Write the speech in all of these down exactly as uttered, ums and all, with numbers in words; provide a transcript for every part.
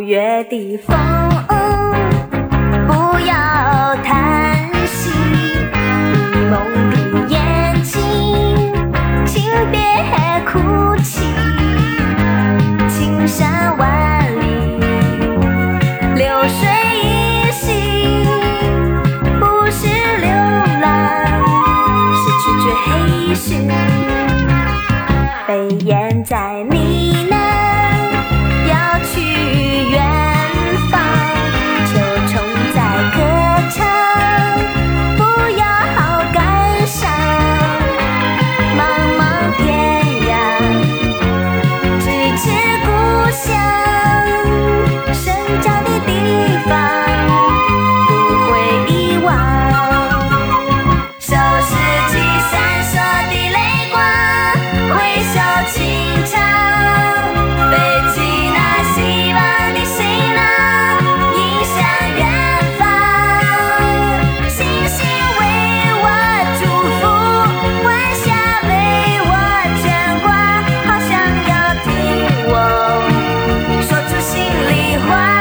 月的风，不要叹息，迷蒙的眼睛，请别哭泣。青山万里，流水依稀，不是流浪，是拒绝黑市。飞燕在呢喃，要去远方，秋虫在歌唱，不要好感伤。茫茫天涯，咫尺故乡，生长的地方不会遗忘。收拾起闪烁的泪光，挥手轻唱，背起那希望的行囊，迎向远方。星星为我祝福，晚霞为我牵挂，好想要听我说出心里话。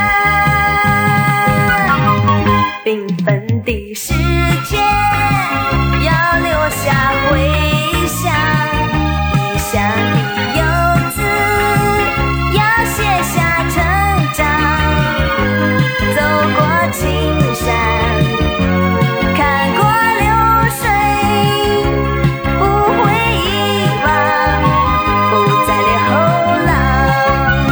缤纷的世界要留下回响，异乡的游子要写下成长。走过青山，看过流水，不会遗忘，不再留后浪。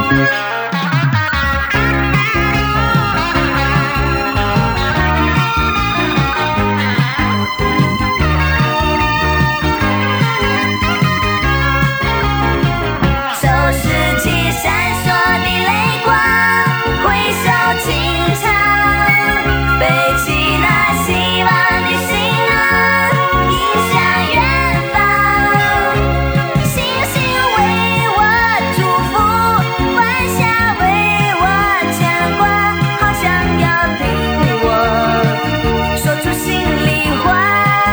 收拾起闪烁的泪光，挥手轻唱，背起那希望的行囊，迎向远方。星星为我祝福，晚霞为我牵挂，好想要听我说出心里话。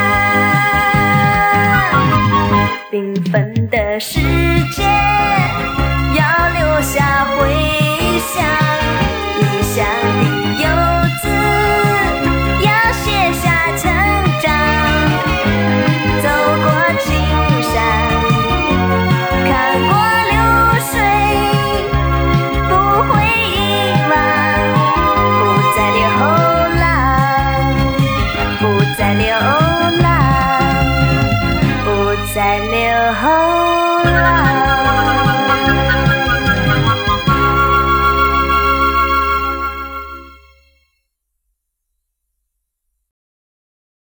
缤纷的世界要留下回响，异乡的游子要写下成长。走过青山，看过流水，不会遗忘，不再留后浪，不再流浪，不再留后浪。